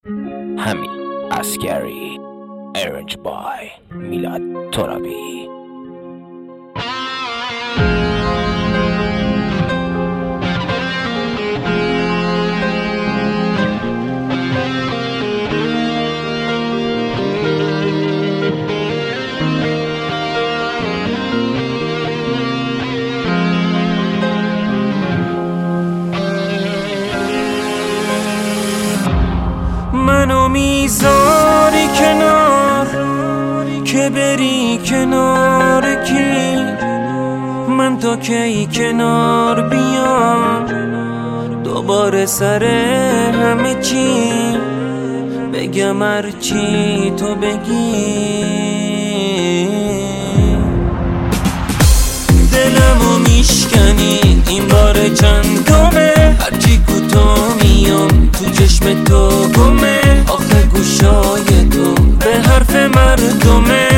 همین عسکری ارنج بای میلاد ترابی. منو میذاری کنار که بری کنار کی؟ من تا کی کنار بیام دوباره سر همه چی بگم هرچی تو بگی؟ دلمو میشکنی این بار چندمه، هرچی کوتاه میام تو چشم تو گمه. آخه گوشای تو به حرف مردمه،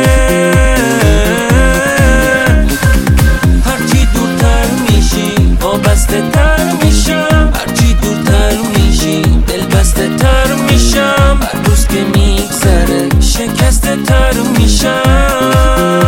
هرچی دورتر میشی وابسته تر میشم، هرچی دورتر میشی دلبسته تر میشم، هر روز که میگذره شکسته تر میشم.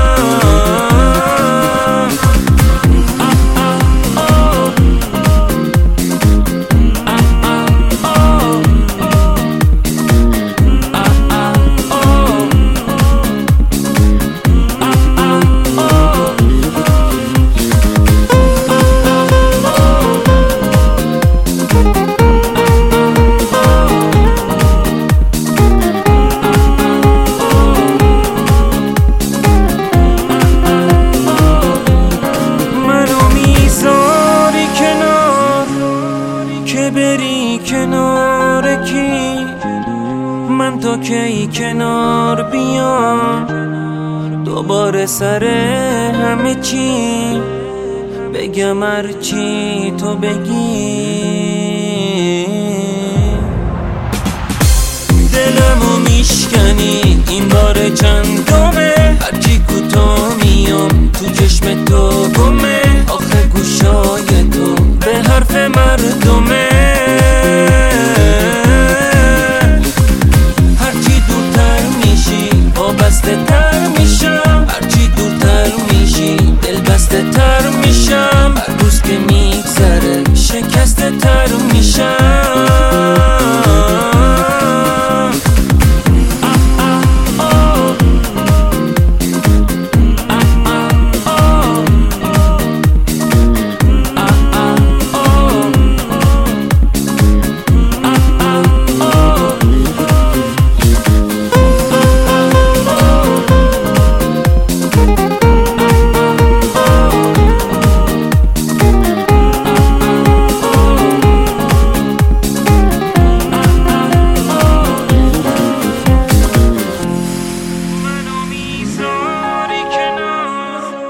بری کنار کی؟ من تا کی کنار بیام دوباره سر همه چی بگم هرچی تو بگی؟ دلمو میشکنی این بار چندمه، هرچی کوتاه میام تو چشم تو گمه. آخه گوشای تو به حرف مردمه، هرچی دورتر میشی وابسته تر میشم، هرچی دورتر میشی دلبسته تر میشم، هر روز که میگذره شکسته تر میشم.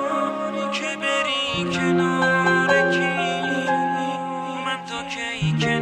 کنار کی؟ من تا کی